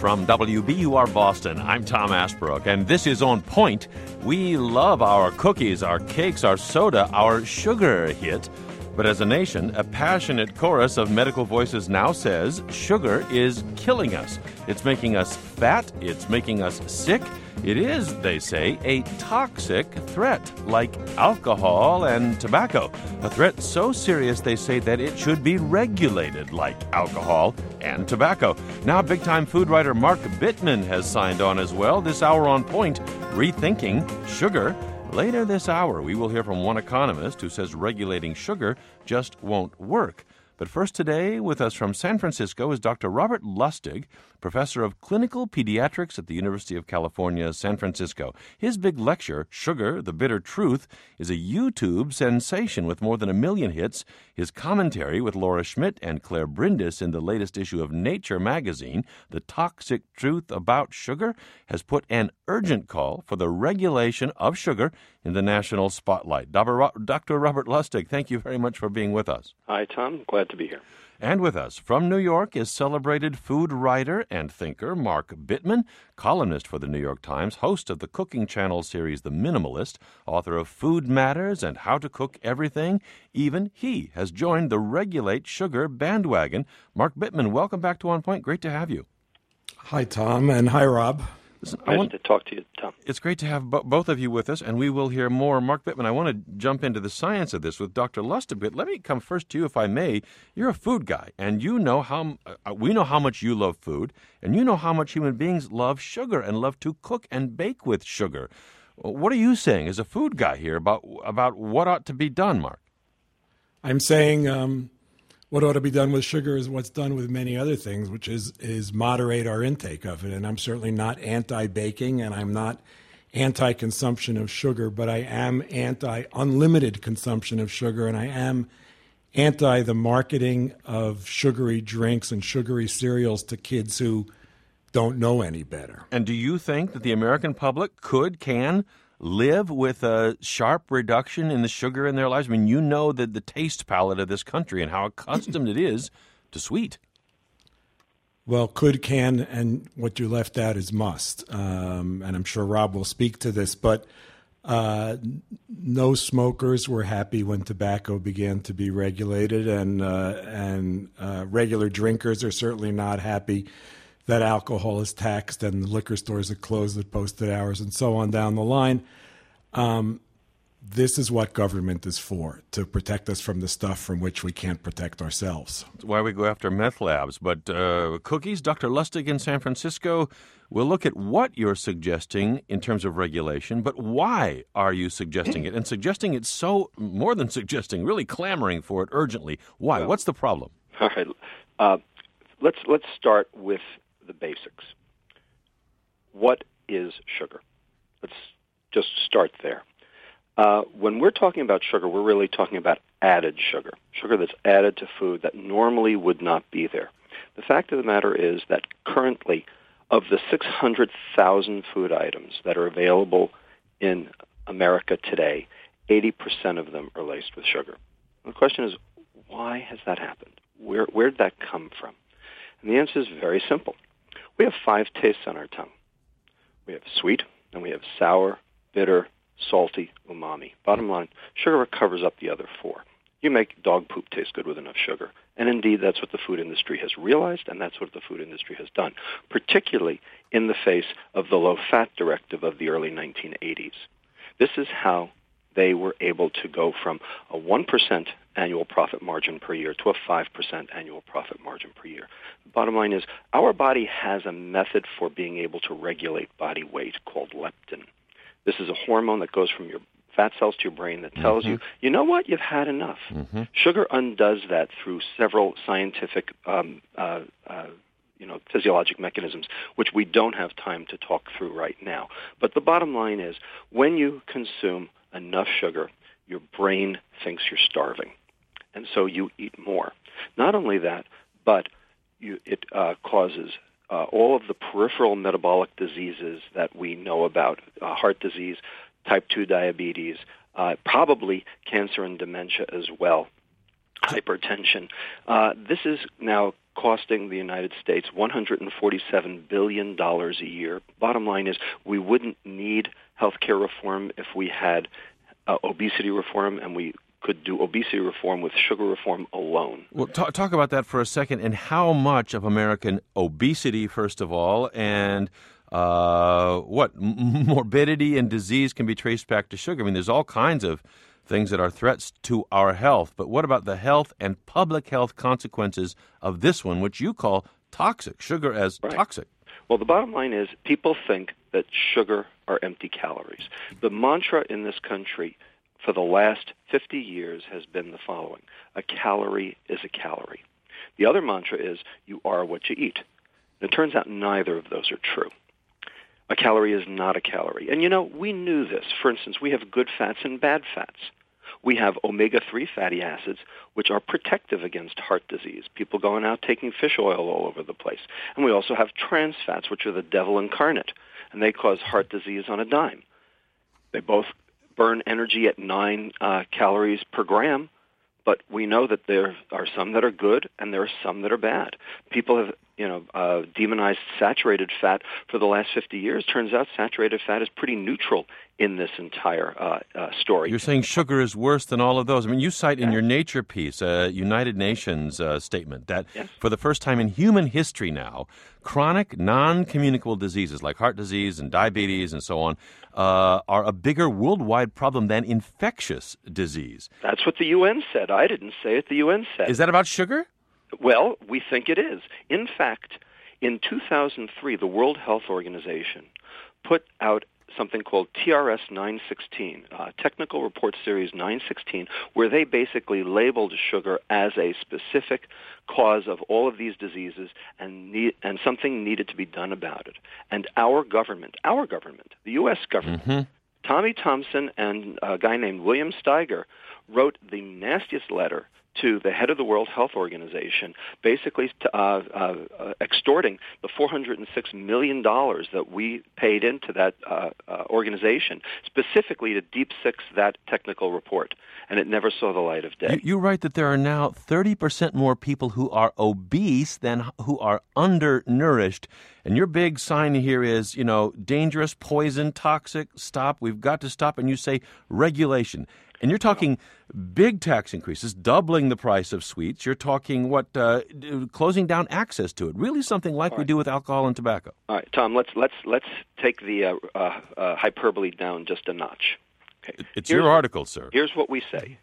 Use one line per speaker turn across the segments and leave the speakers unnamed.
From WBUR Boston, I'm Tom Asbrook, and this is On Point. We love our cookies, our cakes, our soda, our sugar hit. But as a nation, a passionate chorus of medical voices now says sugar is killing us. It's making us fat. It's making us sick. It is, they say, a toxic threat, like alcohol and tobacco. A threat so serious, they say, that it should be regulated like alcohol and tobacco. Now, big-time food writer Mark Bittman has signed on as well. This hour On Point, rethinking sugar. Later this hour, we will hear from one economist who says regulating sugar just won't work. But first today, with us from San Francisco is Dr. Robert Lustig, professor of clinical pediatrics at the University of California, San Francisco. His big lecture, Sugar, the Bitter Truth, is a YouTube sensation with more than 1 million hits. His commentary with Laura Schmidt and Claire Brindis in the latest issue of Nature magazine, The Toxic Truth About Sugar, has put an urgent call for the regulation of sugar in the national spotlight. Dr. Robert Lustig, thank you very much for being with us.
Hi, Tom. Glad to be here.
And with us from New York is celebrated food writer and thinker Mark Bittman, columnist for the New York Times, host of the cooking channel series The Minimalist, author of Food Matters and How to Cook Everything. Even he has joined the Regulate Sugar bandwagon. Mark Bittman, welcome back to On Point. Great to have you.
Hi, Tom, and hi, Rob.
Listen,
nice to talk to you, Tom.
It's great to have both of you with us, and we will hear more. Mark Bittman, I want to jump into the science of this with Dr. Lustig, but let me come first to you, if I may. You're a food guy, and you know we know how much you love food, and you know how much human beings love sugar and love to cook and bake with sugar. What are you saying as a food guy here about what ought to be done, Mark?
I'm saying what ought to be done with sugar is what's done with many other things, which is moderate our intake of it. And I'm certainly not anti-baking, and I'm not anti-consumption of sugar, but I am anti-unlimited consumption of sugar, and I am anti the marketing of sugary drinks and sugary cereals to kids who don't know any better.
And do you think that the American public can live with a sharp reduction in the sugar in their lives? I mean, you know that the taste palette of this country and how accustomed it is to sweet.
Well, can, and what you left out is must. And I'm sure Rob will speak to this, but no smokers were happy when tobacco began to be regulated, and regular drinkers are certainly not happy that alcohol is taxed and the liquor stores are closed at posted hours and so on down the line. This is what government is for, to protect us from the stuff from which we can't protect ourselves.
That's why we go after meth labs. But cookies, Dr. Lustig in San Francisco, we'll look at what you're suggesting in terms of regulation, but why are you suggesting it? And suggesting it so, more than suggesting, really clamoring for it urgently. Why?
Well,
what's the problem?
All right. Let's start with the basics. What is sugar? Let's just start there. When we're talking about sugar, we're really talking about added sugar that's added to food that normally would not be there. The fact of the matter is that currently, of the 600,000 food items that are available in America today, 80% of them are laced with sugar. And the question is, why has that happened? Where did that come from? And the answer is very simple. We have 5 tastes on our tongue. We have sweet, and we have sour, bitter, salty, umami. Bottom line, sugar covers up the other 4. You make dog poop taste good with enough sugar. And indeed, that's what the food industry has realized, and that's what the food industry has done, particularly in the face of the low-fat directive of the early 1980s. This is how they were able to go from a 1% annual profit margin per year to a 5% annual profit margin per year. The bottom line is our body has a method for being able to regulate body weight called leptin. This is a hormone that goes from your fat cells to your brain that tells you, you know what, you've had enough. Sugar undoes that through several scientific physiologic mechanisms, which we don't have time to talk through right now. But the bottom line is, when you consume enough sugar, your brain thinks you're starving, and so you eat more. Not only that, but it causes all of the peripheral metabolic diseases that we know about, heart disease, type 2 diabetes, probably cancer and dementia as well, hypertension. This is now costing the United States $147 billion a year. Bottom line is we wouldn't need health care reform if we had obesity reform, and we could do obesity reform with sugar reform alone.
Well, talk about that for a second, and how much of American obesity, first of all, and morbidity and disease can be traced back to sugar. I mean, there's all kinds of things that are threats to our health, but what about the health and public health consequences of this one, which you call toxic, sugar as toxic?
Well, the bottom line is people think that sugar are empty calories. The mantra in this country for the last 50 years has been the following: a calorie is a calorie. The other mantra is you are what you eat. And it turns out neither of those are true. A calorie is not a calorie. And, we knew this. For instance, we have good fats and bad fats. We have omega-3 fatty acids, which are protective against heart disease. People going out taking fish oil all over the place. And we also have trans fats, which are the devil incarnate, and they cause heart disease on a dime. They both burn energy at 9 calories per gram, but we know that there are some that are good and there are some that are bad. People have demonized saturated fat for the last 50 years. Turns out saturated fat is pretty neutral in this entire story.
You're saying sugar is worse than all of those. I mean, you cite in your Nature piece a United Nations statement that for the first time in human history now, chronic non-communicable diseases like heart disease and diabetes and so on are a bigger worldwide problem than infectious disease.
That's what the UN said. I didn't say it. The UN said.
Is that about sugar?
Well, we think it is. In fact, in 2003, the World Health Organization put out something called TRS 916, Technical Report Series 916, where they basically labeled sugar as a specific cause of all of these diseases, and something needed to be done about it. And our government, the U.S. government, Tommy Thompson and a guy named William Steiger wrote the nastiest letter to the head of the World Health Organization, basically extorting the $406 million that we paid into that organization, specifically to deep six that technical report, and it never saw the light of day.
You write that there are now 30% more people who are obese than who are undernourished, and your big sign here is, dangerous, poison, toxic, stop, we've got to stop, and you say regulation. And you're talking big tax increases, doubling the price of sweets. You're talking closing down access to it. Really, something like we do with alcohol and tobacco.
All right, Tom. Let's take the hyperbole down just a notch. Okay.
It's your article, sir.
Here's what we say.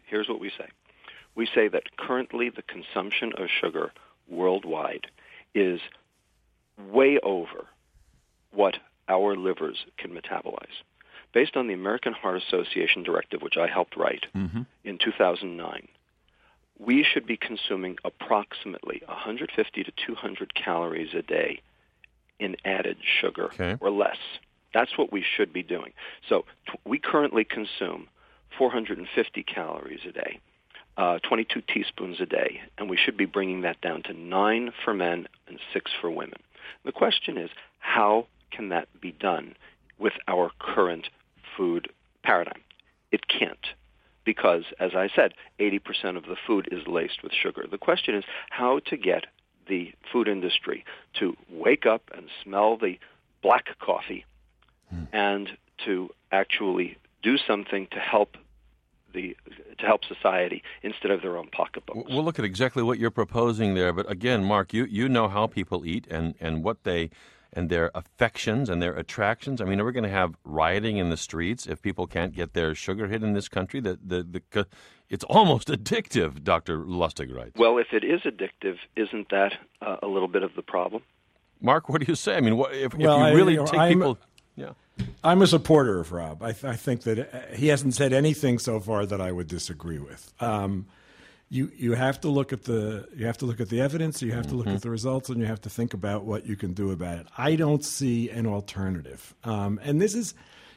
We say that currently the consumption of sugar worldwide is way over what our livers can metabolize. Based on the American Heart Association directive, which I helped write in 2009, we should be consuming approximately 150 to 200 calories a day in added sugar or less. That's what we should be doing. So we currently consume 450 calories a day, 22 teaspoons a day, and we should be bringing that down to 9 for men and 6 for women. The question is, how can that be done with our current food paradigm? It can't, because, as I said, 80% of the food is laced with sugar. The question is how to get the food industry to wake up and smell the black coffee and to actually do something to help society instead of their own pocketbooks.
We'll look at exactly what you're proposing there, but again, Mark, you know how people eat and what they and their affections and their attractions. I mean, are we going to have rioting in the streets if people can't get their sugar hit in this country? It's almost addictive, Dr. Lustig writes.
Well, if it is addictive, isn't that a little bit of the problem?
Mark, what do you say? I mean, if you really take people...
I'm a supporter of Rob. I think that he hasn't said anything so far that I would disagree with. You have to look at the evidence, you have to look at the results, and you have to think about what you can do about it. I don't see an alternative. And this is,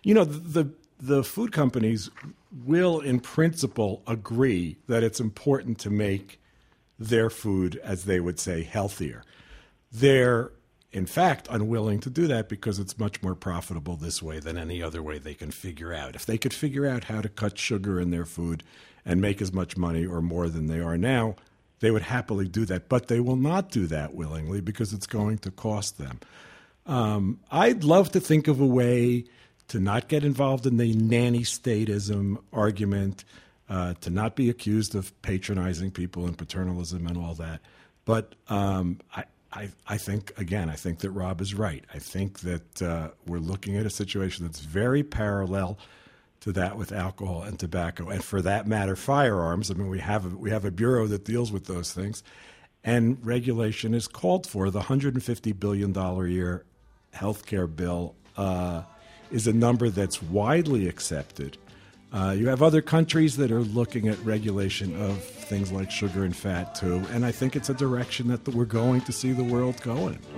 the food companies will, in principle, agree that it's important to make their food, as they would say, healthier. They're, in fact, unwilling to do that because it's much more profitable this way than any other way they can figure out. If they could figure out how to cut sugar in their food and make as much money or more than they are now, they would happily do that. But they will not do that willingly because it's going to cost them. I'd love to think of a way to not get involved in the nanny statism argument, to not be accused of patronizing people and paternalism and all that. But I think that Rob is right. I think that we're looking at a situation that's very parallel to that with alcohol and tobacco, and for that matter, firearms. I mean, we have a bureau that deals with those things, and regulation is called for. The $150 billion a year healthcare bill is a number that's widely accepted. You have other countries that are looking at regulation of things like sugar and fat too, and I think it's a direction that we're going to see the world go in.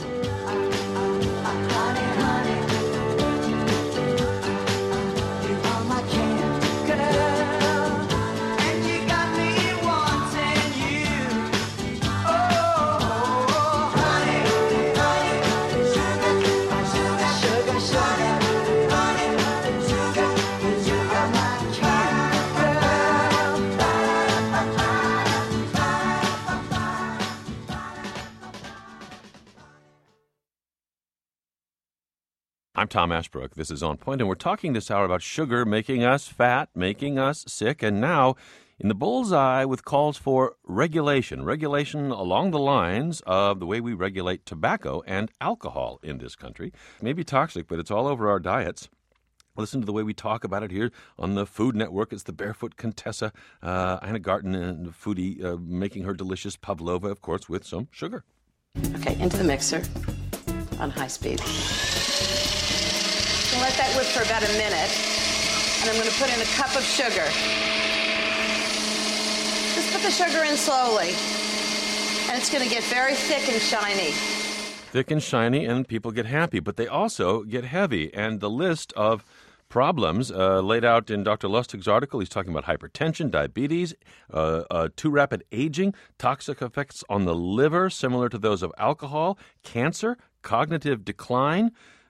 I'm Tom Ashbrook. This is On Point, and we're talking this hour about sugar making us fat, making us sick, and now in the bullseye with calls for regulation along the lines of the way we regulate tobacco and alcohol in this country. It may be toxic, but it's all over our diets. Listen to the way we talk about it here on the Food Network. It's the Barefoot Contessa, Anna Garten, and foodie making her delicious pavlova, of course, with some sugar.
Okay, into the mixer on high speed. Let that whip for about a minute, and I'm going to put in a cup of sugar. Just put the sugar in slowly, and it's going to get very thick and shiny.
Thick and shiny, and people get happy, but they also get heavy. And the list of problems laid out in Dr. Lustig's article, he's talking about hypertension, diabetes, too rapid aging, toxic effects on the liver similar to those of alcohol, cancer, cognitive decline.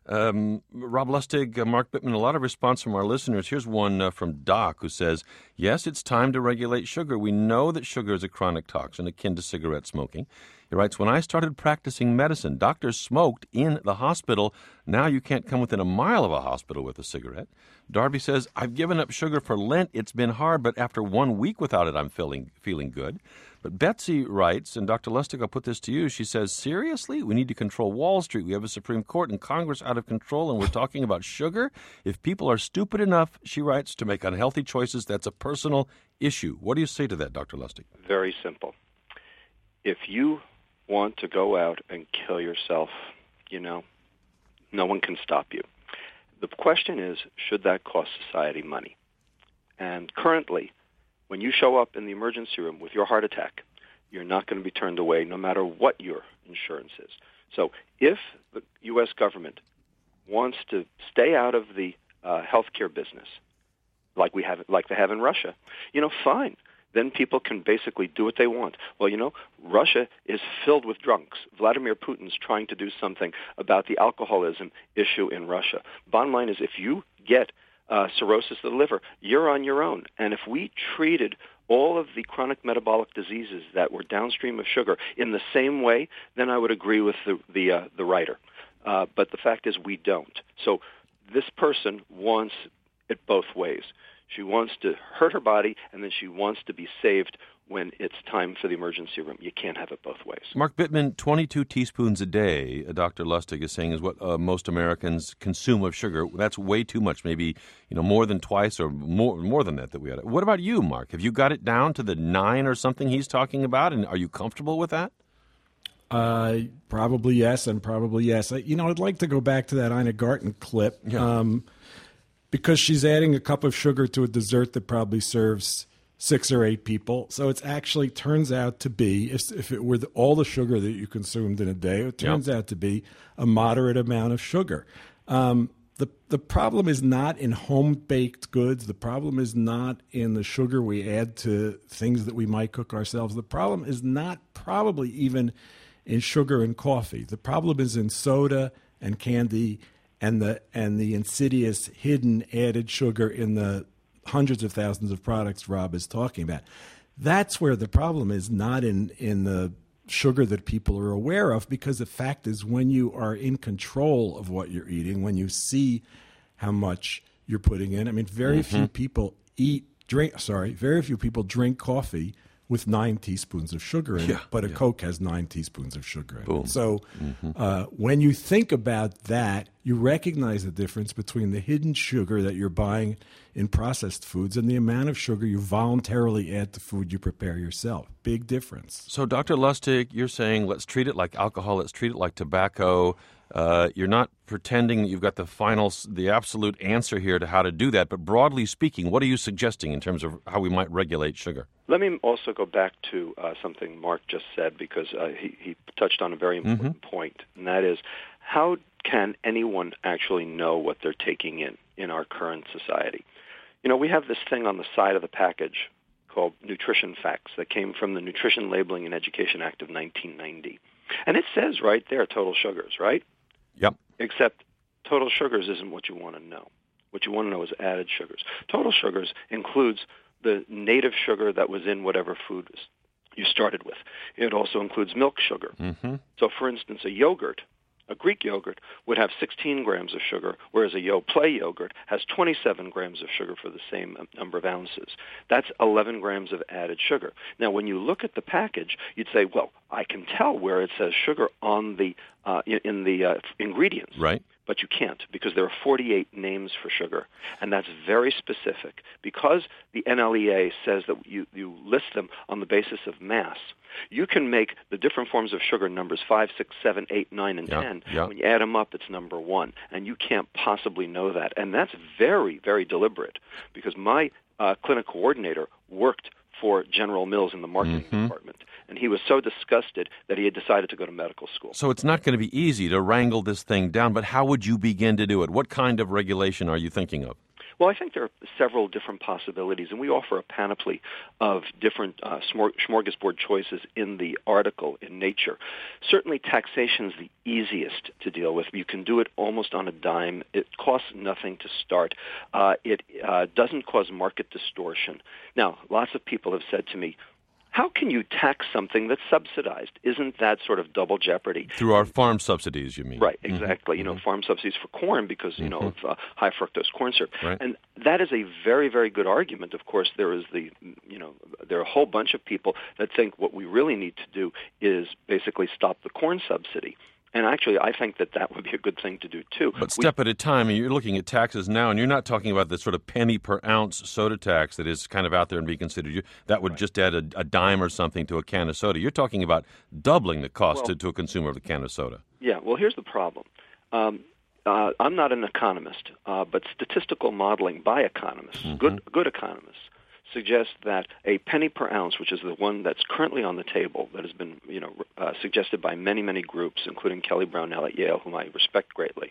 Rob Lustig, Mark Bittman, a lot of response from our listeners. Here's one from Doc who says, yes, it's time to regulate sugar. We know that sugar is a chronic toxin akin to cigarette smoking. He writes, when I started practicing medicine, doctors smoked in the hospital. Now you can't come within a mile of a hospital with a cigarette. Darby says, I've given up sugar for Lent. It's been hard, but after 1 week without it, I'm feeling good. But Betsy writes, and Dr. Lustig, I'll put this to you, she says, seriously? We need to control Wall Street. We have a Supreme Court and Congress out of control, and we're talking about sugar? If people are stupid enough, she writes, to make unhealthy choices, that's a personal issue. What do you say to that, Dr. Lustig?
Very simple. If you want to go out and kill yourself, no one can stop you. The question is, should that cost society money? And currently, when you show up in the emergency room with your heart attack, you're not going to be turned away no matter what your insurance is. So if the U.S. government wants to stay out of the healthcare business, like they have in Russia, fine. Then people can basically do what they want. Well, Russia is filled with drunks. Vladimir Putin's trying to do something about the alcoholism issue in Russia. Bottom line is, if you get cirrhosis of the liver, you're on your own. And if we treated all of the chronic metabolic diseases that were downstream of sugar in the same way, then I would agree with the writer. But the fact is we don't. So this person wants it both ways. She wants to hurt her body, and then she wants to be saved when it's time for the emergency room. You can't have it both ways.
Mark Bittman, 22 teaspoons a day, Dr. Lustig is saying, is what most Americans consume of sugar. That's way too much, maybe more than twice or more than that we ought to. What about you, Mark? Have you got it down to the 9 or something he's talking about, and are you comfortable with that?
Probably yes, and probably yes. I'd like to go back to that Ina Garten clip. Yeah. Because she's adding a cup of sugar to a dessert that probably serves 6 or 8 people. So it actually turns out to be, if it were all the sugar that you consumed in a day, it turns out to be a moderate amount of sugar. The problem is not in home-baked goods. The problem is not in the sugar we add to things that we might cook ourselves. The problem is not probably even in sugar and coffee. The problem is in soda and candy and the insidious hidden added sugar in the hundreds of thousands of products Rob is talking about. that's where the problem is, not in the sugar that people are aware of, because the fact is when you are in control of what you're eating, when you see how much you're putting in, I mean, very few people very few people drink coffee with 9 teaspoons of sugar in it, but a Coke has 9 teaspoons of sugar in it. So when you think about that, you recognize the difference between the hidden sugar that you're buying in processed foods and the amount of sugar you voluntarily add to food you prepare yourself. Big difference.
So, Dr. Lustig, you're saying let's treat it like alcohol, let's treat it like tobacco. You're not pretending that you've got the absolute answer here to how to do that, but broadly speaking, what are you suggesting in terms of how we might regulate sugar?
Let me also go back to something Mark just said, because he touched on a very important point, and that is, how can anyone actually know what they're taking in our current society? You know, we have this thing on the side of the package called Nutrition Facts that came from the Nutrition Labeling and Education Act of 1990. And it says right there, total sugars, right?
Yep.
Except total sugars isn't what you want to know. What you want to know is added sugars. Total sugars includes the native sugar that was in whatever food you started with. It also includes milk sugar. So, for instance, a Greek yogurt would have 16 grams of sugar, whereas a Yoplait yogurt has 27 grams of sugar for the same number of ounces. That's 11 grams of added sugar. Now, when you look at the package, you'd say, well, I can tell where it says sugar on the in the ingredients.
Right.
But you can't, because there are 48 names for sugar, and that's very specific. Because the NLEA says that you list them on the basis of mass, you can make the different forms of sugar numbers 5, 6, 7, 8, 9, and 10. When you add them up, it's number 1, and you can't possibly know that. And that's very, very deliberate, because my clinic coordinator worked for General Mills in the marketing department, and he was so disgusted that he had decided to go to medical school.
So it's not going to be easy to wrangle this thing down, but how would you begin to do it? What kind of regulation are you thinking of?
Well, I think there are several different possibilities, and we offer a panoply of different smorgasbord choices in the article in Nature. Certainly, taxation is the easiest to deal with. You can do it almost on a dime. It costs nothing to start. It doesn't cause market distortion. Now, lots of people have said to me, how can you tax something that's subsidized? Isn't that sort of double jeopardy?
Through our farm subsidies, you mean?
Right, exactly. You know, farm subsidies for corn because, you know, of high fructose corn syrup.
Right.
And that is a very, very good argument. Of course, there is there are a whole bunch of people that think what we really need to do is basically stop the corn subsidy. And actually, I think that would be a good thing to do, too.
But step at a time, and you're looking at taxes now, and you're not talking about the sort of penny per ounce soda tax that is kind of out there and being considered. That would just add a dime or something to a can of soda. You're talking about doubling the cost to a consumer of a can of soda.
Yeah, well, here's the problem. I'm not an economist, but statistical modeling by economists, good economists, suggests that a penny per ounce, which is the one that's currently on the table, that has been suggested by many, many groups, including Kelly Brownell at Yale, whom I respect greatly.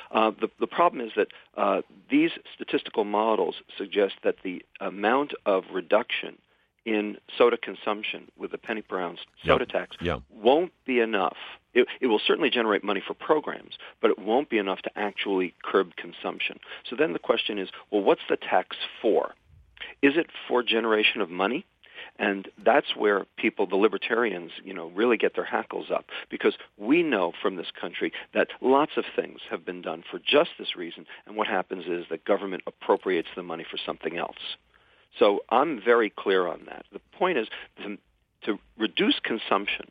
The problem is that these statistical models suggest that the amount of reduction in soda consumption with a penny per ounce soda tax won't be enough. It will certainly generate money for programs, but it won't be enough to actually curb consumption. So then the question is, well, what's the tax for? Is it for generation of money? And that's where people, the libertarians, really get their hackles up, because we know from this country that lots of things have been done for just this reason, and what happens is that government appropriates the money for something else. So I'm very clear on that. The point is to reduce consumption,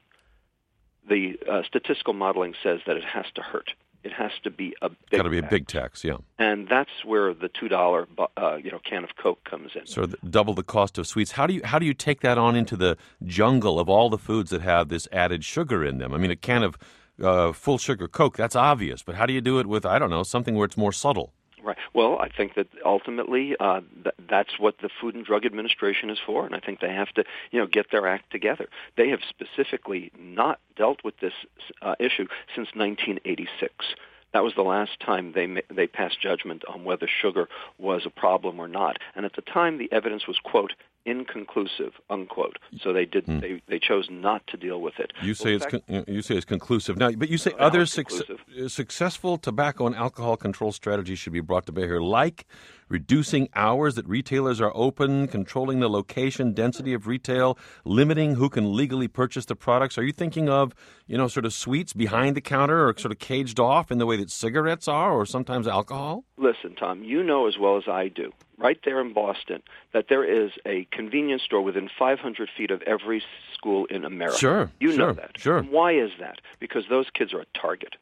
the statistical modeling says that it has to hurt. It has to be a big tax.
Got to be a big tax, yeah.
And that's where the $2 can of Coke comes in.
So double the cost of sweets. How do you take that on into the jungle of all the foods that have this added sugar in them? I mean, a can of full sugar Coke, that's obvious, but how do you do it with, I don't know, something where it's more subtle?
Right. Well, I think that ultimately that's what the Food and Drug Administration is for, and I think they have to, get their act together. They have specifically not dealt with this issue since 1986. That was the last time they passed judgment on whether sugar was a problem or not. And at the time, the evidence was, quote, inconclusive, unquote. So they did. They chose not to deal with it.
You say it's conclusive now, but you say other successful tobacco and alcohol control strategies should be brought to bear here, like reducing hours that retailers are open, controlling the location density of retail, limiting who can legally purchase the products. Are you thinking of, sort of sweets behind the counter or sort of caged off in the way that cigarettes are, or sometimes alcohol?
Listen, Tom, you know as well as I do, right there in Boston, that there is a convenience store within 500 feet of every school in America.
Sure.
You know that.
Sure.
And why is that? Because those kids are a target.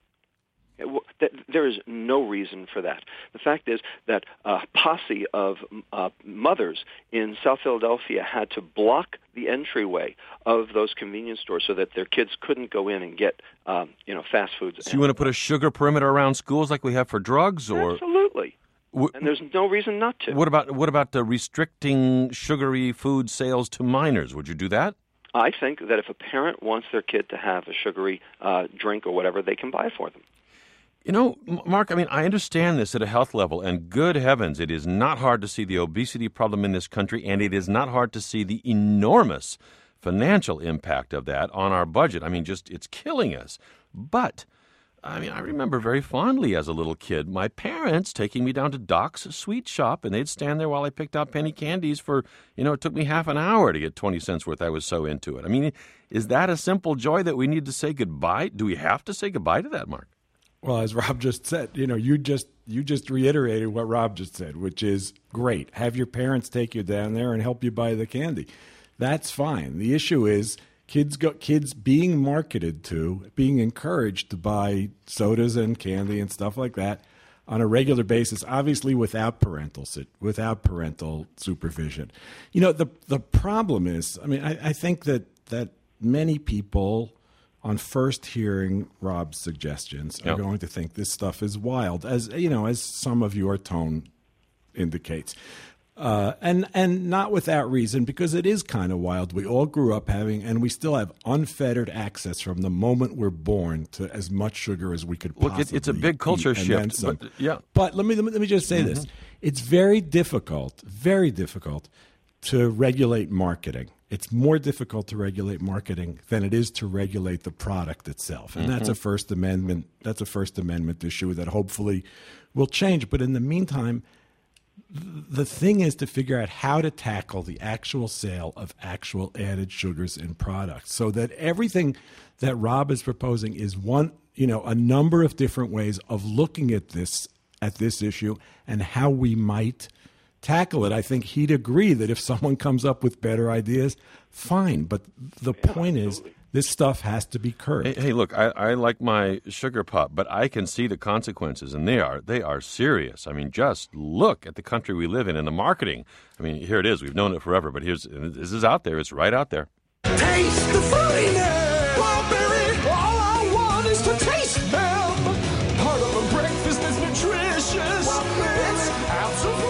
There is no reason for that. The fact is that a posse of mothers in South Philadelphia had to block the entryway of those convenience stores so that their kids couldn't go in and get, fast foods.
So you want to put a sugar perimeter around schools like we have for drugs, or
absolutely? And there's no reason not to.
What about restricting sugary food sales to minors? Would you do that?
I think that if a parent wants their kid to have a sugary drink or whatever, they can buy it for them.
Mark, I understand this at a health level, and good heavens, it is not hard to see the obesity problem in this country, and it is not hard to see the enormous financial impact of that on our budget. It's killing us. But, I remember very fondly as a little kid, my parents taking me down to Doc's sweet shop, and they'd stand there while I picked out penny candies for, it took me half an hour to get 20 cents worth. I was so into it. Is that a simple joy that we need to say goodbye? Do we have to say goodbye to that, Mark?
Well, as Rob just said, you just reiterated what Rob just said, which is great. Have your parents take you down there and help you buy the candy. That's fine. The issue is kids being marketed to, being encouraged to buy sodas and candy and stuff like that on a regular basis, obviously without parental supervision. The problem is, I think that many people, on first hearing Rob's suggestions, are going to think this stuff is wild, as some of your tone indicates, and not without reason, because it is kind of wild. We all grew up having, and we still have unfettered access from the moment we're born to as much sugar as we could possibly.
Look, it's a big culture shift.
But let me just say this: it's very difficult to regulate marketing. It's more difficult to regulate marketing than it is to regulate the product itself. And that's a First Amendment issue that hopefully will change. But in the meantime, the thing is to figure out how to tackle the actual sale of actual added sugars in products, so that everything that Rob is proposing is a number of different ways of looking at this issue and how we might tackle it. I think he'd agree that if someone comes up with better ideas, fine. But the point is, this stuff has to be curbed.
Hey, look, I like my sugar pop, but I can see the consequences, and they are serious. Just look at the country we live in and the marketing. Here it is. We've known it forever, but this is out there. It's right out there.
Taste the fruitiness, strawberry. All I want is to taste them. Part of a breakfast that's nutritious. It's absolutely.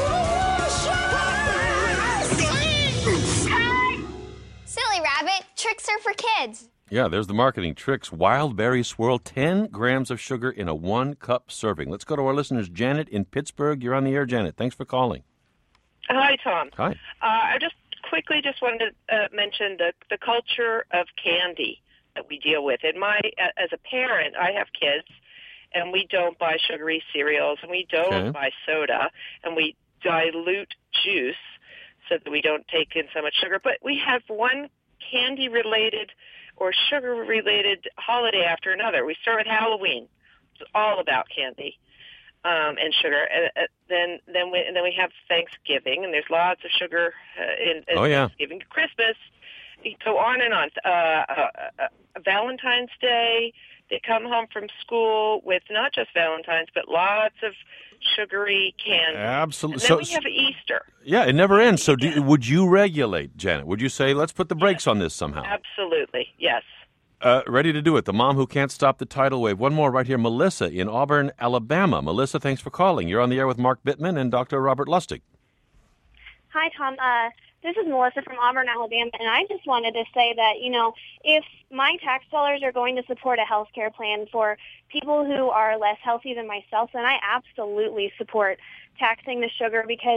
Silly rabbit, tricks are for kids.
Yeah, there's the marketing tricks. Wild berry swirl, 10 grams of sugar in a 1-cup serving. Let's go to our listeners. Janet in Pittsburgh. You're on the air, Janet. Thanks for calling.
Hi, Tom.
Hi.
I just wanted to mention the culture of candy that we deal with. As a parent, I have kids, and we don't buy sugary cereals, and we don't buy soda, and we dilute juice so that we don't take in so much sugar. But we have one candy-related or sugar-related holiday after another. We start with Halloween. It's all about candy and sugar. Then we have Thanksgiving, and there's lots of sugar in Thanksgiving. Christmas, you go on and on. Valentine's Day, they come home from school with not just Valentine's, but lots of sugary candy.
Absolutely.
And then we have Easter.
Yeah, it never ends. So would you regulate, Janet? Would you say, let's put the brakes on this somehow?
Absolutely, yes.
Ready to do it. The mom who can't stop the tidal wave. One more right here, Melissa in Auburn, Alabama. Melissa, thanks for calling. You're on the air with Mark Bittman and Dr. Robert Lustig.
Hi, Tom. This is Melissa from Auburn, Alabama, and I just wanted to say that, if my tax dollars are going to support a health care plan for people who are less healthy than myself, then I absolutely support taxing the sugar, because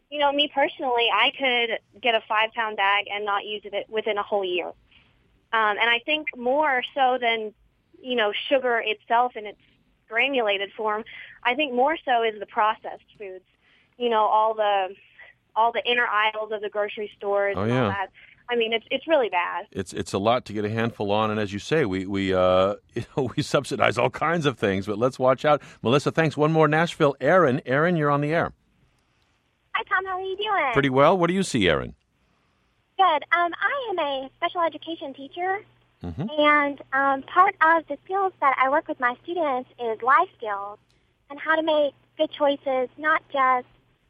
Me personally, I could get a 5-pound bag and not use it within a whole year. And I think more so than, sugar itself in its granulated form, I think more so is the processed foods. All the inner aisles of the grocery stores and all that. I mean, it's really bad.
It's a lot to get a handful on, and as you say, we we subsidize all kinds of things. But let's watch out, Melissa. Thanks. One more, Nashville. Aaron, you're on the air.
Hi, Tom. How are you doing?
Pretty well. What do you see, Aaron?
Good. I am a special education teacher, and part of the skills that I work with my students is life skills and how to make good choices, not just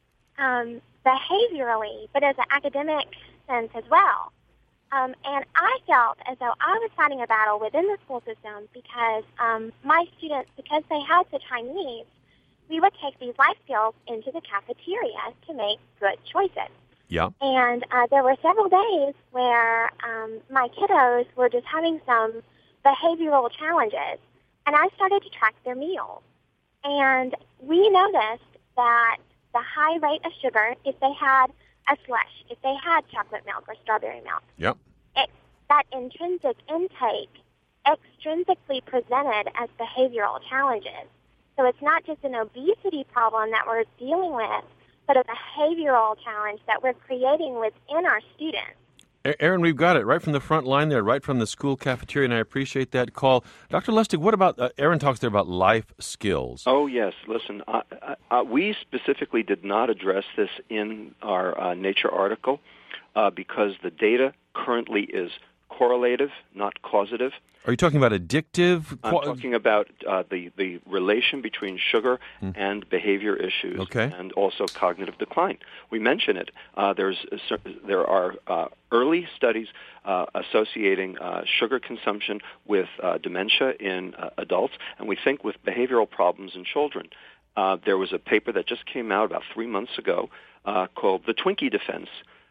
behaviorally, but as an academic sense as well. And I felt as though I was fighting a battle within the school system because my students, because they had such high needs, we would take these life skills into the cafeteria to make good choices.
Yeah.
And there were several days where my kiddos were just having some behavioral challenges, and I started to track their meals. And we noticed that the high rate of sugar, if they had a slush, if they had chocolate milk or strawberry milk,
yep,
that intrinsic intake extrinsically presented as behavioral challenges. So it's not just an obesity problem that we're dealing with, but a behavioral challenge that we're creating within our students.
Aaron, we've got it right from the front line there, right from the school cafeteria, and I appreciate that call. Dr. Lustig, what about, Aaron talks there about life skills.
Oh, yes. Listen, we specifically did not address this in our Nature article because the data currently is correlative, not causative.
Are you talking about addictive?
I'm talking about the relation between sugar and behavior issues, and also cognitive decline. We mention it. There are early studies associating sugar consumption with dementia in adults, and we think with behavioral problems in children. There was a paper that just came out about 3 months ago called "The Twinkie Defense."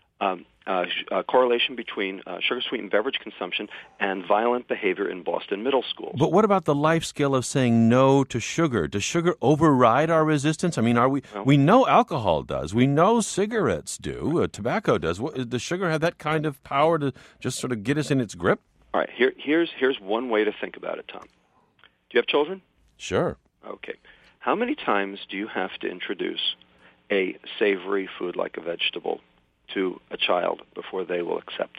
Correlation between sugar-sweetened beverage consumption and violent behavior in Boston middle schools.
But what about the life skill of saying no to sugar? Does sugar override our resistance? I mean, we know alcohol does. We know cigarettes do. Tobacco does. Does sugar have that kind of power to just sort of get us in its grip?
All right. Here's one way to think about it, Tom. Do you have children?
Sure.
Okay. How many times do you have to introduce a savory food like a vegetable to a child before they will accept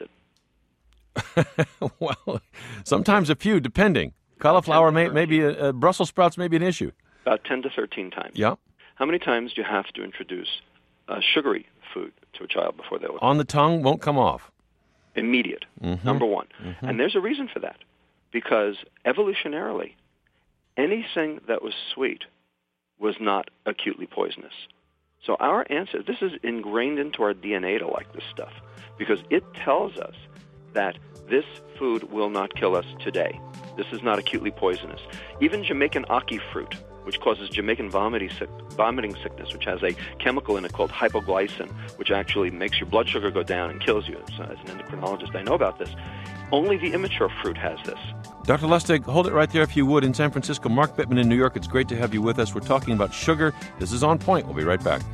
it?
Well, sometimes a few, depending. Cauliflower maybe Brussels sprouts may be an issue.
About 10 to 13 times.
Yeah.
How many times do you have to introduce sugary food to a child before they will accept it?
On the tongue, won't come off.
Immediate, number one. And there's a reason for that. Because evolutionarily, anything that was sweet was not acutely poisonous. So our answer, this is ingrained into our DNA to like this stuff, because it tells us that this food will not kill us today. This is not acutely poisonous. Even Jamaican ackee fruit, which causes Jamaican vomiting sickness, which has a chemical in it called hypoglycin, which actually makes your blood sugar go down and kills you. So as an endocrinologist, I know about this. Only the immature fruit has this.
Dr. Lustig, hold it right there if you would. In San Francisco, Mark Bittman in New York, it's great to have you with us. We're talking about sugar. This is On Point. We'll be right back.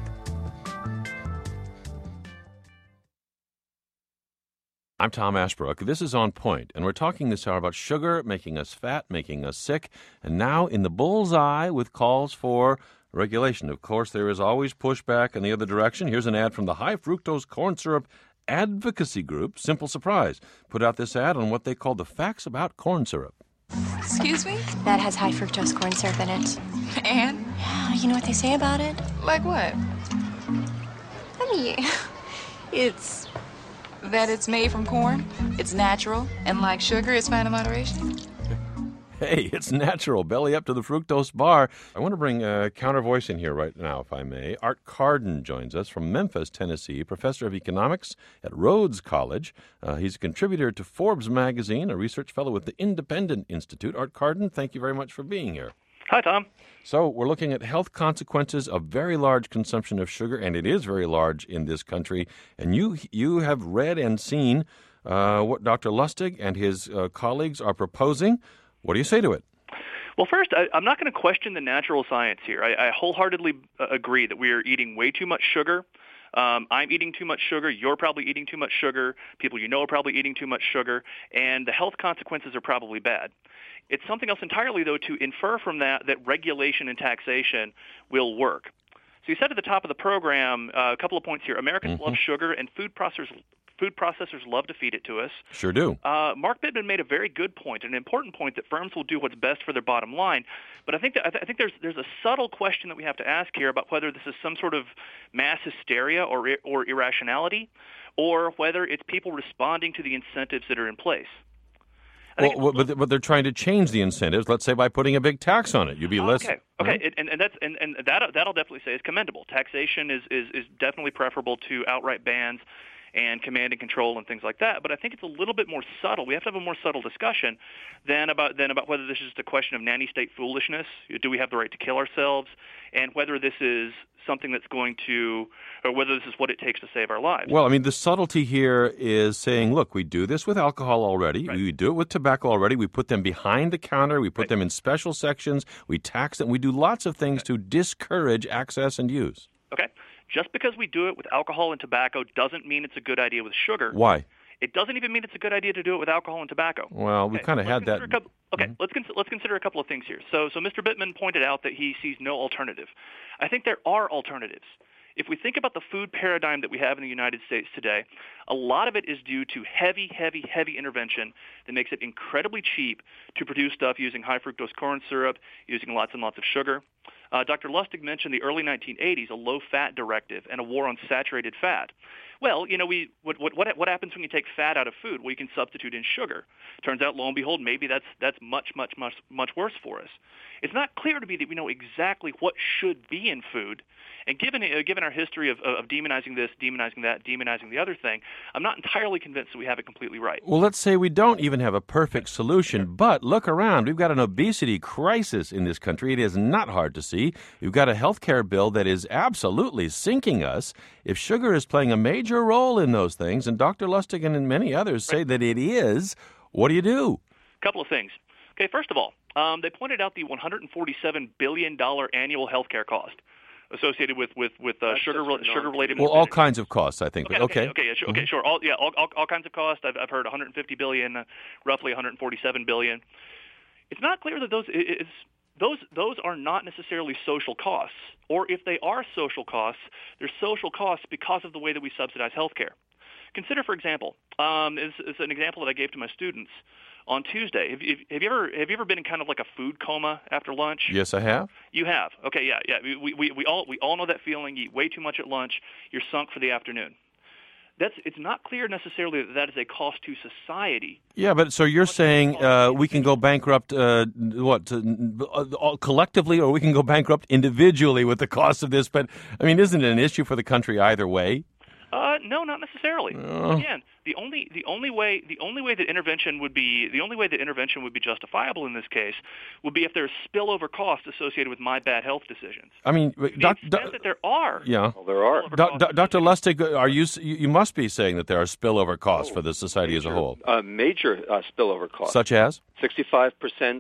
I'm Tom Ashbrook. This is On Point, and we're talking this hour about sugar making us fat, making us sick, and now in the bullseye with calls for regulation. Of course, there is always pushback in the other direction. Here's an ad from the High Fructose Corn Syrup Advocacy Group, Simple Surprise, put out this ad on what they call the facts about corn syrup.
Excuse me?
That has high fructose corn syrup in it.
And?
You know what they say about it?
Like what?
I mean,
It's that it's made from corn, it's natural, and like sugar, it's fine in moderation.
Hey, it's natural. Belly up to the fructose bar. I want to bring a counter voice in here right now, if I may. Art Carden joins us from Memphis, Tennessee, professor of economics at Rhodes College. He's a contributor to Forbes magazine, a research fellow with the Independent Institute. Art Carden, thank you very much for being here.
Hi, Tom.
So we're looking at health consequences of very large consumption of sugar, and it is very large in this country. And you have read and seen what Dr. Lustig and his colleagues are proposing. What do you say to it?
Well, first, I'm not going to question the natural science here. I wholeheartedly agree that we are eating way too much sugar. I'm eating too much sugar. You're probably eating too much sugar. People you know are probably eating too much sugar, and the health consequences are probably bad. It's something else entirely, though, to infer from that regulation and taxation will work. So you said at the top of the program, a couple of points here. Americans love sugar, and food processors love to feed it to us.
Sure do.
Mark Bittman made a very good point, an important point, that firms will do what's best for their bottom line. But I think there's a subtle question that we have to ask here about whether this is some sort of mass hysteria or irrationality, or whether it's people responding to the incentives that are in place.
But they're trying to change the incentives. Let's say by putting a big tax on it, you'd be less.
Okay, and that'll definitely say is commendable. Taxation is definitely preferable to outright bans and command and control and things like that. But I think it's a little bit more subtle. We have to have a more subtle discussion than about whether this is just a question of nanny state foolishness. Do we have the right to kill ourselves? And whether this is something that's going to, or whether this is what it takes to save our lives.
Well, I mean, the subtlety here is saying, look, we do this with alcohol already. Right. We do it with tobacco already. We put them behind the counter. We put them in special sections. We tax them. We do lots of things to discourage access and use.
Okay. Just because we do it with alcohol and tobacco doesn't mean it's a good idea with sugar.
Why?
It doesn't even mean it's a good idea to do it with alcohol and tobacco.
Well, we kind of had that.
Let's consider a couple of things here. So Mr. Bittman pointed out that he sees no alternative. I think there are alternatives. If we think about the food paradigm that we have in the United States today, a lot of it is due to heavy intervention that makes it incredibly cheap to produce stuff using high fructose corn syrup, using lots and lots of sugar. Dr. Lustig mentioned the early 1980s, a low-fat directive and a war on saturated fat. Well, what happens when you take fat out of food? Well, you can substitute in sugar. Turns out, lo and behold, maybe that's much worse for us. It's not clear to me that we know exactly what should be in food. And given our history of demonizing this, demonizing that, demonizing the other thing, I'm not entirely convinced that we have it completely right.
Well, let's say we don't even have a perfect solution, but look around. We've got an obesity crisis in this country. It is not hard to see. We've got a health care bill that is absolutely sinking us. If sugar is playing a major role in those things, and Dr. Lustig and many others say that it is, what do you do?
A couple of things. Okay, first of all, they pointed out the $147 billion annual health care cost associated with sugar-related.
Well, all kinds of costs, I think.
Okay, sure. All kinds of costs. I've heard 150 billion, roughly 147 billion. It's not clear that those are not necessarily social costs, or if they are social costs, they're social costs because of the way that we subsidize healthcare. Consider, for example, it's an example that I gave to my students on Tuesday. Have you ever been in kind of like a food coma after lunch?
Yes, I have.
You have. Okay, yeah. We all know that feeling. You eat way too much at lunch. You're sunk for the afternoon. It's not clear necessarily that is a cost to society.
Yeah, but so you're saying we can go bankrupt collectively, or we can go bankrupt individually with the cost of this. But I mean, isn't it an issue for the country either way?
No, not necessarily. Again, the only way that intervention would be justifiable in this case would be if there's spillover costs associated with my bad health decisions.
I mean,
that there are.
Yeah,
well, there are.
Dr. Lustig, you must be saying that there are spillover costs for the society as a whole.
Major spillover costs,
such as
$65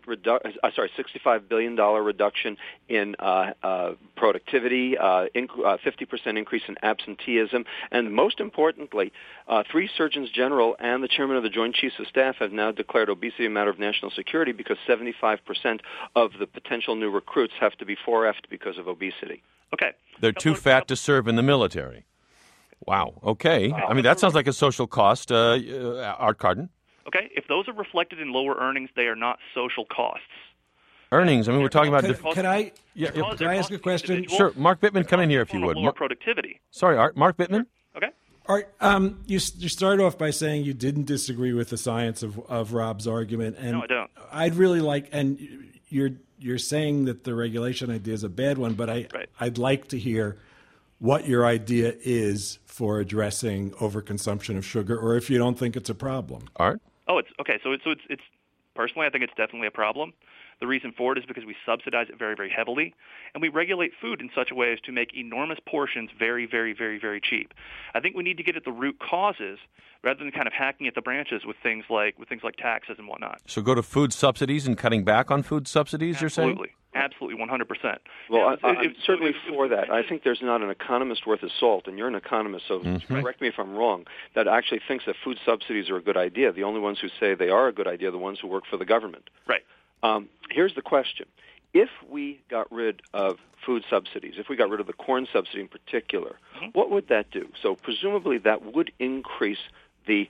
billion reduction in productivity, 50% increase in absenteeism, and most importantly, 3 surgeons general and the chairman of the Joint Chiefs of Staff have now declared obesity a matter of national security because 75% of the potential new recruits have to be 4F'd because of obesity.
Okay.
They're too fat to serve in the military. Wow. Okay. I mean, that sounds like a social cost, Art Carden.
Okay. If those are reflected in lower earnings, they are not social costs.
Earnings. I mean, we're talking about.
Can I ask a question?
Sure. Mark Bittman, come in here if you would.
Lower productivity.
Sorry, Art. Mark Bittman.
Okay.
Art, you started off by saying you didn't disagree with the science of Rob's argument, and
no, I don't.
I'd really like, and you're saying that the regulation idea is a bad one, but I'd like to hear what your idea is for addressing overconsumption of sugar, or if you don't think it's a problem.
Art?
Oh, it's okay. So it's personally, I think it's definitely a problem. The reason for it is because we subsidize it very, very heavily, and we regulate food in such a way as to make enormous portions very, very, very, very cheap. I think we need to get at the root causes rather than kind of hacking at the branches with things like taxes and whatnot.
So go to food subsidies and cutting back on food subsidies, you're saying?
Absolutely. absolutely 100%.
Well, I'm certainly for that. I think there's not an economist worth his salt, and you're an economist, so correct me if I'm wrong, that actually thinks that food subsidies are a good idea. The only ones who say they are a good idea are the ones who work for the government.
Right.
Here's the question. If we got rid of food subsidies, if we got rid of the corn subsidy in particular, what would that do? So presumably that would increase the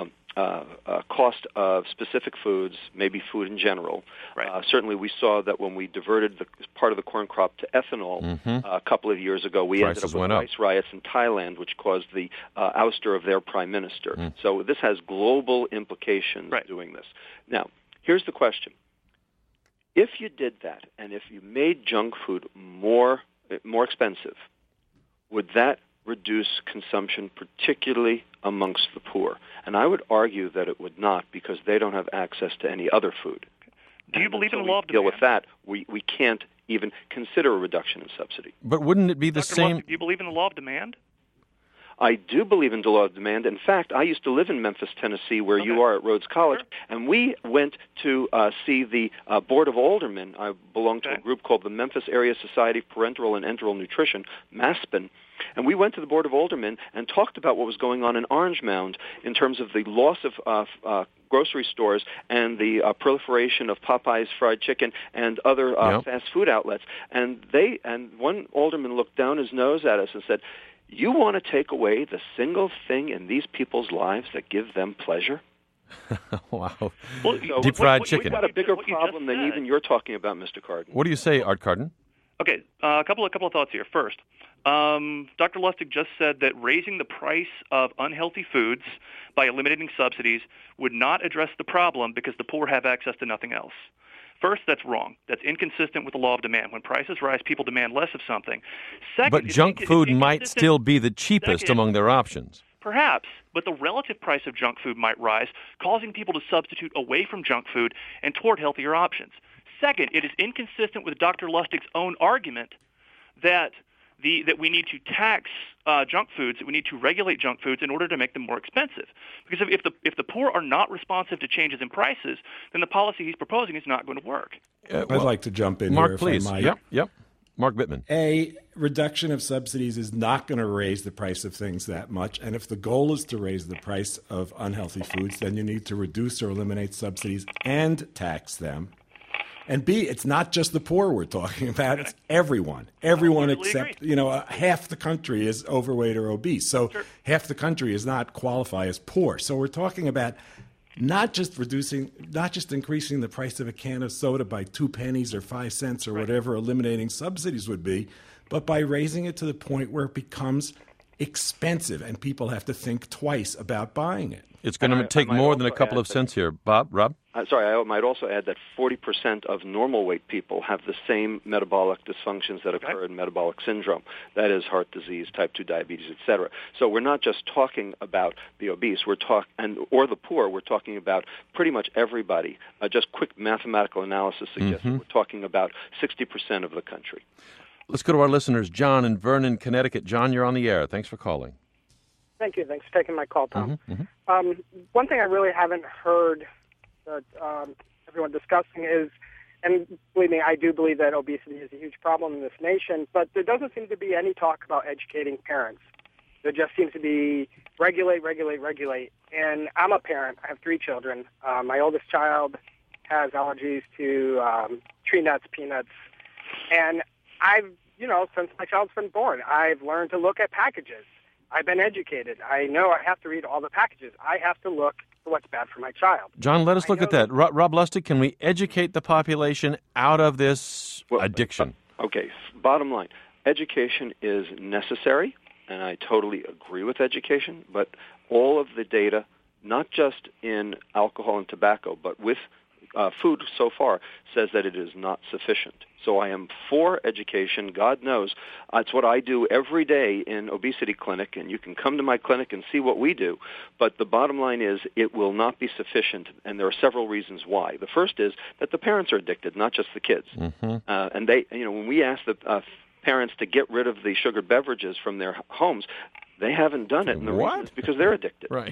cost of specific foods, maybe food in general.
Right.
Certainly we saw that when we diverted part of the corn crop to ethanol a couple of years ago, we ended up with rice riots in Thailand, which caused the ouster of their prime minister. So this has global implications doing this. Now, here's the question. If you did that, and if you made junk food more expensive, would that reduce consumption, particularly amongst the poor? And I would argue that it would not, because they don't have access to any other food.
Do you believe in the law of
demand? Deal with that. We can't even consider a reduction in subsidy.
But wouldn't it be the same?
Lustig, do you believe in the law of demand?
I do believe in the law of demand. In fact, I used to live in Memphis, Tennessee, where you are at Rhodes College, and we went to see the Board of Aldermen. I belong to a group called the Memphis Area Society for Parenteral and Enteral Nutrition, MASPN, and we went to the Board of Aldermen and talked about what was going on in Orange Mound in terms of the loss of grocery stores and the proliferation of Popeye's fried chicken and other fast food outlets. And one alderman looked down his nose at us and said, "You want to take away the single thing in these people's lives that give them pleasure?"
Wow.
Well,
deep fried chicken.
We've got a bigger problem than even you're talking about, Mr. Cardin.
What do you say, Art Cardin?
Okay, a couple of thoughts here. First, Dr. Lustig just said that raising the price of unhealthy foods by eliminating subsidies would not address the problem because the poor have access to nothing else. First, that's wrong. That's inconsistent with the law of demand. When prices rise, people demand less of something. Second,
but junk food might still be the cheapest among their options.
Perhaps, but the relative price of junk food might rise, causing people to substitute away from junk food and toward healthier options. Second, it is inconsistent with Dr. Lustig's own argument that we need to tax junk foods, that we need to regulate junk foods in order to make them more expensive. Because if the poor are not responsive to changes in prices, then the policy he's proposing is not going to work.
I'd like to jump in
Mark,
here,
please.
if I might.
Yep. Mark Bittman.
A reduction of subsidies is not going to raise the price of things that much. And if the goal is to raise the price of unhealthy foods, then you need to reduce or eliminate subsidies and tax them. And B, it's not just the poor we're talking about. It's everyone. Everyone except, half the country is overweight or obese. So half the country does not qualify as poor. So we're talking about not just increasing the price of a can of soda by 2 pennies or 5 cents or whatever eliminating subsidies would be, but by raising it to the point where it becomes expensive and people have to think twice about buying it.
It's going to take more than a couple of cents here. Rob?
I might also add that 40% of normal weight people have the same metabolic dysfunctions that occur in metabolic syndrome. That is heart disease, type 2 diabetes, etc. So we're not just talking about the obese, or the poor. We're talking about pretty much everybody. Just quick mathematical analysis suggests that we're talking about 60% of the country.
Let's go to our listeners. John in Vernon, Connecticut. John, you're on the air. Thanks for calling.
Thank you. Thanks for taking my call, Tom. One thing I really haven't heard that everyone discussing is, and believe me, I do believe that obesity is a huge problem in this nation, but there doesn't seem to be any talk about educating parents. There just seems to be regulate. And I'm a parent. I have 3 children. My oldest child has allergies to tree nuts, peanuts, and I've, since my child's been born, I've learned to look at packages. I've been educated. I know I have to read all the packages. I have to look for what's bad for my child.
John, let us look at that. Rob Lustig, can we educate the population out of this addiction?
Okay, bottom line, education is necessary, and I totally agree with education, but all of the data, not just in alcohol and tobacco, but with food so far, says that it is not sufficient. So I am for education. God knows. It's what I do every day in obesity clinic, and you can come to my clinic and see what we do. But the bottom line is it will not be sufficient, and there are several reasons why. The first is that the parents are addicted, not just the kids. And they, when we ask the parents to get rid of the sugar beverages from their homes, they haven't done it, and the reason is because they're addicted.
Right.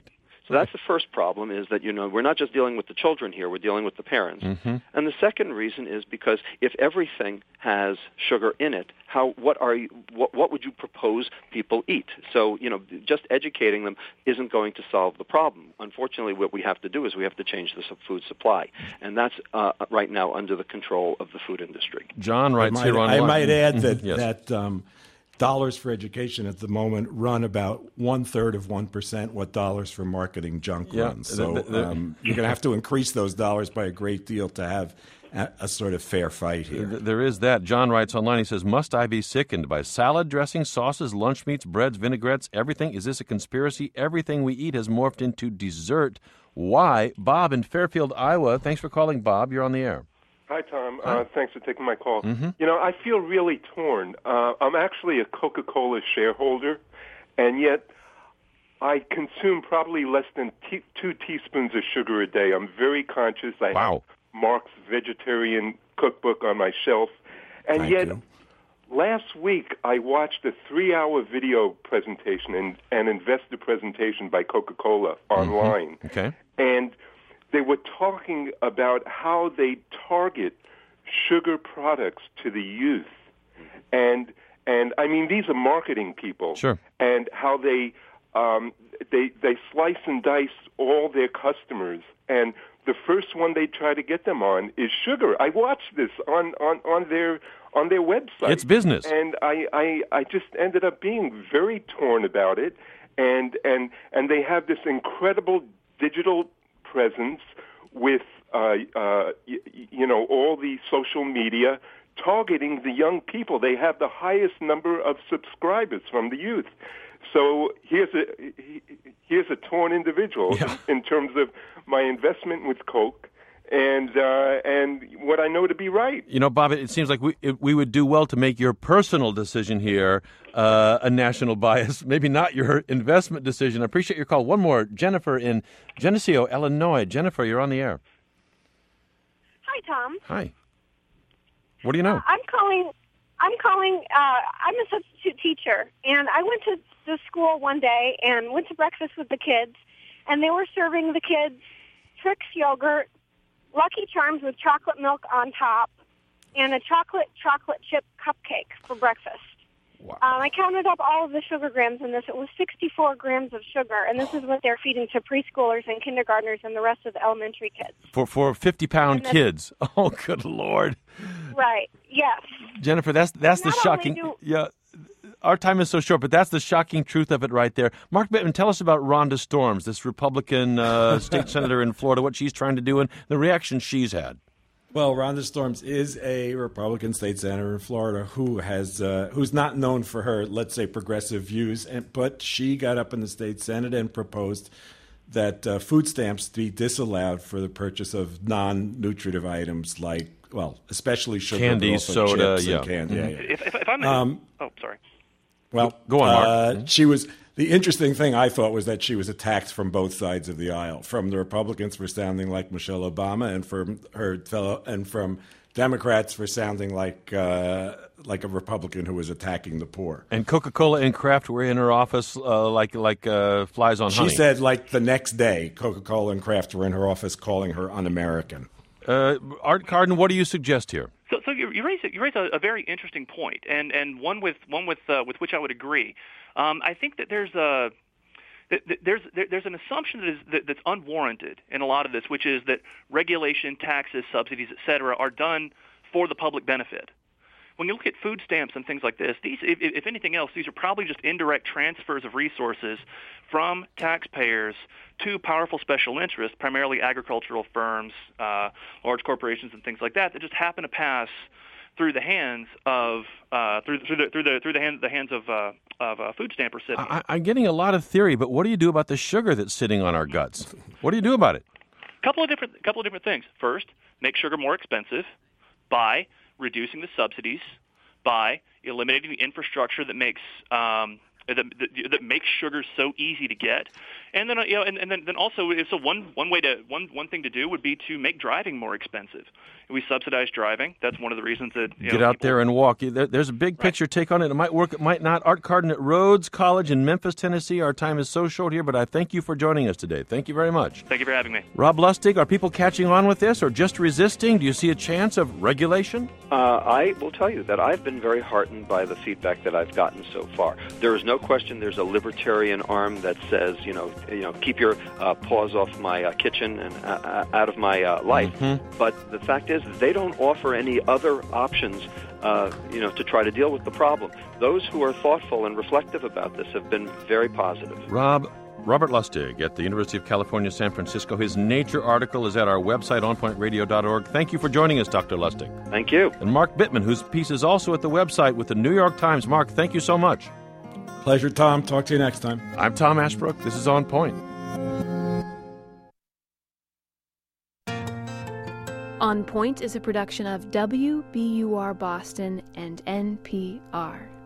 So that's the first problem, is that, we're not just dealing with the children here, we're dealing with the parents.
Mm-hmm.
And the second reason is because if everything has sugar in it, what would you propose people eat? So, just educating them isn't going to solve the problem. Unfortunately, what we have to do is we have to change the food supply. And that's right now under the control of the food industry.
John writes here online.
I might add that,
yes.
Dollars for education at the moment run about 1/3 of 1% what dollars for marketing junk runs. So you're going to have to increase those dollars by a great deal to have a sort of fair fight here.
There is that. John writes online, he says, must I be sickened by salad dressing, sauces, lunch meats, breads, vinaigrettes, everything? Is this a conspiracy? Everything we eat has morphed into dessert. Why? Bob in Fairfield, Iowa. Thanks for calling, Bob. You're on the air.
Hi, Tom. Thanks for taking my call.
Mm-hmm.
I feel really torn. I'm actually a Coca-Cola shareholder, and yet I consume probably less than 2 teaspoons of sugar a day. I'm very conscious. I have Mark's Vegetarian Cookbook on my shelf. And last week I watched a 3-hour video presentation and investor presentation by Coca-Cola online.
Mm-hmm. Okay.
And they were talking about how they target sugar products to the youth. And I mean, these are marketing people.
Sure.
And how they slice and dice all their customers. And the first one they try to get them on is sugar. I watched this on their website.
It's business.
And I just ended up being very torn about it. And they have this incredible digital presence with all the social media targeting the young people. They have the highest number of subscribers from the youth. So here's a torn individual in terms of my investment with Coke and what I know to be right.
Bob, it seems like we would do well to make your personal decision here a national bias, maybe not your investment decision. I appreciate your call. One more, Jennifer in Geneseo, Illinois. Jennifer, you're on the air.
Hi, Tom.
Hi. What do you know?
I'm calling. I'm a substitute teacher, and I went to the school one day and went to breakfast with the kids, and they were serving the kids Trix yogurt, Lucky Charms with chocolate milk on top, and a chocolate chip cupcake for breakfast.
Wow.
I counted up all of the sugar grams in this. It was 64 grams of sugar, and this is what they're feeding to preschoolers and kindergartners and the rest of the elementary kids.
For 50-pound kids. Oh, good Lord.
Right, yes.
Jennifer, that's the shocking... Our time is so short, but that's the shocking truth of it right there. Mark Bittman, tell us about Rhonda Storms, this Republican state senator in Florida, what she's trying to do and the reaction she's had.
Well, Rhonda Storms is a Republican state senator in Florida who's not known for her, let's say, progressive views, but she got up in the state Senate and proposed that food stamps be disallowed for the purchase of non-nutritive items like, especially sugar,
candy, soda,
chips and candy.
Mm-hmm.
If I may, sorry.
Well,
go on, Mark.
She was. The interesting thing I thought was that she was attacked from both sides of the aisle, from the Republicans for sounding like Michelle Obama, and from Democrats for sounding like a Republican who was attacking the poor.
And Coca-Cola and Kraft were in her office like flies on honey.
She said, the next day, Coca-Cola and Kraft were in her office calling her un-American.
Art Carden, what do you suggest here?
So you raise a very interesting point, and one with which I would agree. I think that there's an assumption that's unwarranted in a lot of this, which is that regulation, taxes, subsidies, et cetera, are done for the public benefit. When you look at food stamps and things like this, these, if anything else, these are probably just indirect transfers of resources from taxpayers to powerful special interests, primarily agricultural firms, large corporations, and things like that just happen to pass through the hands of the hands of food stamp recipients.
I'm getting a lot of theory, but what do you do about the sugar that's sitting on our guts? What do you do about it?
Couple of different things. First, make sugar more expensive by reducing the subsidies, by eliminating the infrastructure that makes that makes sugar so easy to get. And then then also, so one thing to do would be to make driving more expensive. We subsidize driving. That's one of the reasons that
get out there and walk. There's a big picture take on it. It might work. It might not. Art Carden at Rhodes College in Memphis, Tennessee. Our time is so short here, but I thank you for joining us today. Thank you very much.
Thank you for having me.
Rob Lustig, are people catching on with this or just resisting? Do you see a chance of regulation?
I will tell you that I've been very heartened by the feedback that I've gotten so far. There is no question there's a libertarian arm that says, keep your paws off my kitchen and out of my life.
Mm-hmm.
But the fact is they don't offer any other options, to try to deal with the problem. Those who are thoughtful and reflective about this have been very positive.
Robert Lustig at the University of California, San Francisco. His Nature article is at our website, onpointradio.org. Thank you for joining us, Dr. Lustig.
Thank you.
And Mark Bittman, whose piece is also at the website with the New York Times. Mark, thank you so much.
Pleasure, Tom. Talk to you next time.
I'm Tom Ashbrook. This is On Point.
On Point is a production of WBUR Boston and NPR.